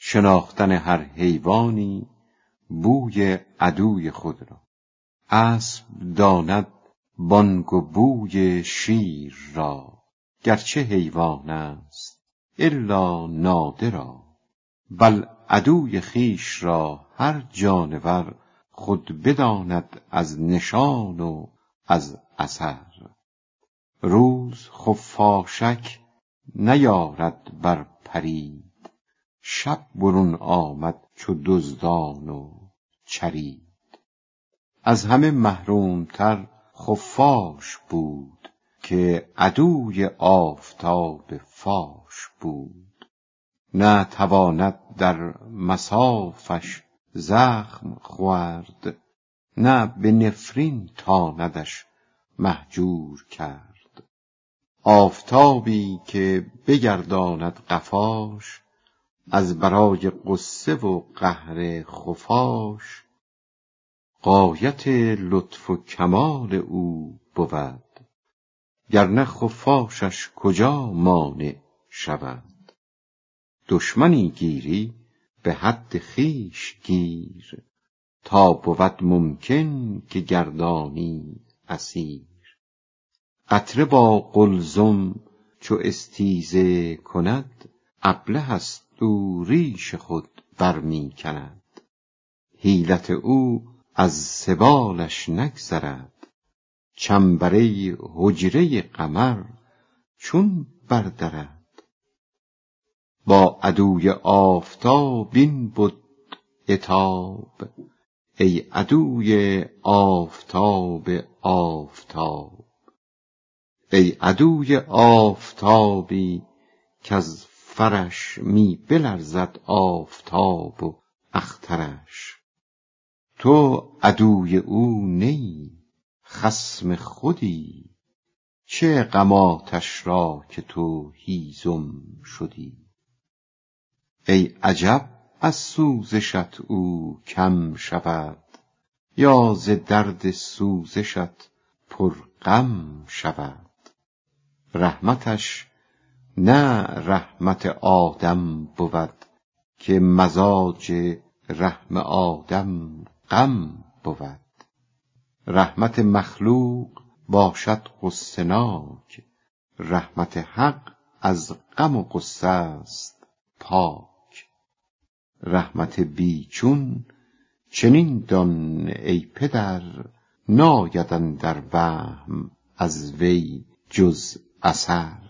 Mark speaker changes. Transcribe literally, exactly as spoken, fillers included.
Speaker 1: شناختن هر حیوانی بوی عدوی خود را. اسب داند بانگ و بوی شیر را، گرچه حیوان است الا نادرا. بل عدوی خویش را هر جانور خود بداند از نشان و از اثر. روز خفاشک نیارد بر پرید، شب برون آمد چو دزدان و چرید. از همه محرومتر خفاش بود، که عدوی آفتاب فاش بود. نه تواند در مصافش زخم خورد، نه به نفرین تاندش مهجور کرد. آفتابی که بگرداند قفاش، از برای غصه و قهر خفاش. غایت لطف و کمال او بود، گرنه خفاشش کجا مانع شود. دشمنی گیری به حد خویش گیر، تا بود ممکن که گردانی اسیر. قطره با قلزم چو استیزه کند، ابله است او ریش خود برمی کند. حیلت او از سبالش نگذرد، چنبره حجره قمر چون بردرد. با عدوی آفتاب این بد عتاب، ای عدوی آفتاب آفتاب. ای عدوی آفتابی کز فرش می بلرزد آفتاب و اخترش. تو عدوی او نی، خصم خودی، چه غم آتش را که تو هیزم شدی. ای عجب از سوزشت او کم شود، یا ز درد سوزشت پر غم شود. رحمتش نه رحمت آدم بود، که مزاج رحم آدم غم بود. رحمت مخلوق باشد غصه ناک، رحمت حق از غم و غصه است پاک. رحمت بیچون چنین دان ای پدر، ناید اندر وهم از وی جز اثر.